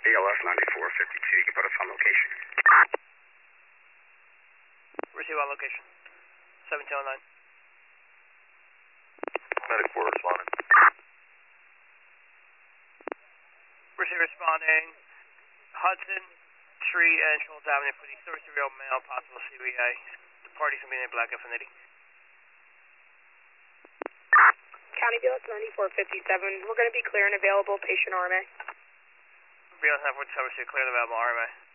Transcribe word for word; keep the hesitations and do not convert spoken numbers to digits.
E L S ninety-four fifty-two, you can put us on location. Receive on location. seventeen oh nine. Medic four responding. Receive responding. Hudson Street and Schultz Avenue for the thirty-three-year-old male, possible C V A. The party's going to be in Black Infinity. County B L S ninety-four fifty-seven, we're going to be clear and available, patient R M A. B L S ninety-four fifty-seven, clear and available R M A.